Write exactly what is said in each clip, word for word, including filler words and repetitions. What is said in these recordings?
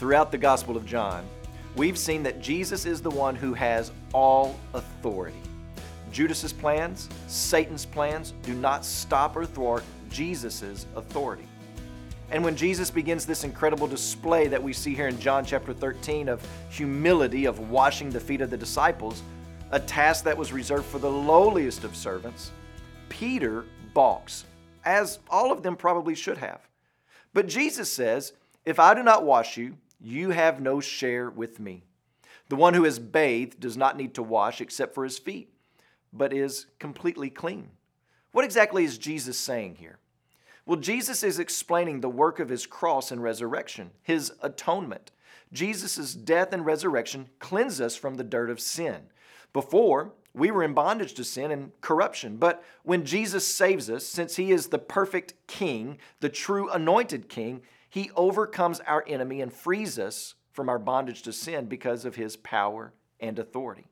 Throughout the Gospel of John, we've seen that Jesus is the one who has all authority. Judas's plans, Satan's plans, do not stop or thwart Jesus' authority. And when Jesus begins this incredible display that we see here in John chapter thirteen of humility, of washing the feet of the disciples, a task that was reserved for the lowliest of servants, Peter balks, as all of them probably should have. But Jesus says, "If I do not wash you, you have no share with me. The one who is bathed does not need to wash except for his feet, but is completely clean." What exactly is Jesus saying here? Well, Jesus is explaining the work of his cross and resurrection, his atonement. Jesus' death and resurrection cleanse us from the dirt of sin. Before, we were in bondage to sin and corruption, but when Jesus saves us, since he is the perfect king, the true anointed king, he overcomes our enemy and frees us from our bondage to sin because of his power and authority.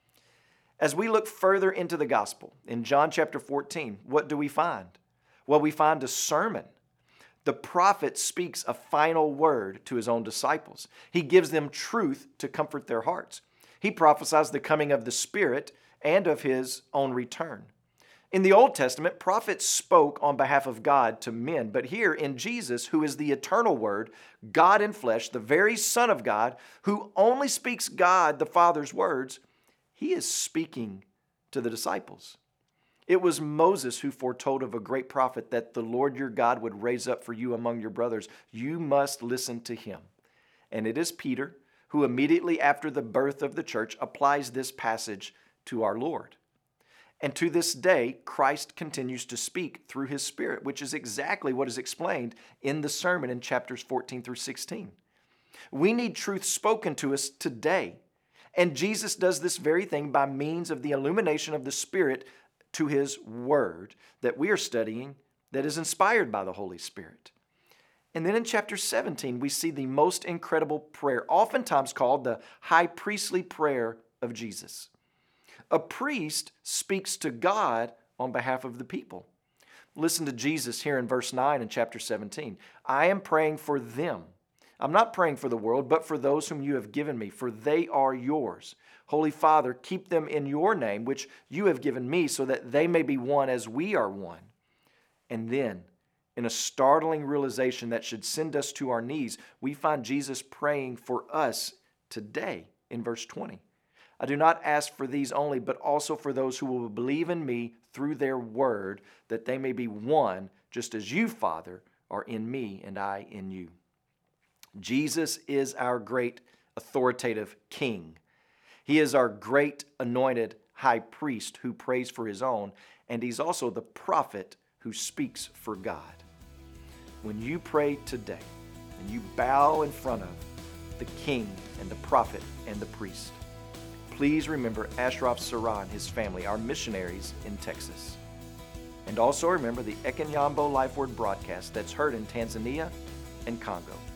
As we look further into the gospel, in John chapter fourteen, what do we find? Well, we find a sermon. The prophet speaks a final word to his own disciples. He gives them truth to comfort their hearts. He prophesies the coming of the Spirit and of his own return. In the Old Testament, prophets spoke on behalf of God to men, but here in Jesus, who is the eternal Word, God in flesh, the very Son of God, who only speaks God the Father's words, he is speaking to the disciples. It was Moses who foretold of a great prophet that the Lord your God would raise up for you among your brothers. You must listen to him. And it is Peter who immediately after the birth of the church applies this passage to our Lord. And to this day, Christ continues to speak through his Spirit, which is exactly what is explained in the sermon in chapters fourteen through sixteen. We need truth spoken to us today. And Jesus does this very thing by means of the illumination of the Spirit to his word that we are studying that is inspired by the Holy Spirit. And then in chapter seventeen, we see the most incredible prayer, oftentimes called the high priestly prayer of Jesus. A priest speaks to God on behalf of the people. Listen to Jesus here in verse nine in chapter seventeen. "I am praying for them. I'm not praying for the world, but for those whom you have given me, for they are yours. Holy Father, keep them in your name, which you have given me, so that they may be one as we are one." And then, in a startling realization that should send us to our knees, we find Jesus praying for us today in verse twenty. "I do not ask for these only, but also for those who will believe in me through their word, that they may be one, just as you, Father, are in me and I in you." Jesus is our great authoritative King. He is our great anointed high priest who prays for his own, and he's also the prophet who speaks for God. When you pray today and you bow in front of the King and the prophet and the priest, please remember Ashraf Saran, his family, our missionaries in Texas. And also remember the Ekenyambo Life Word broadcast that's heard in Tanzania and Congo.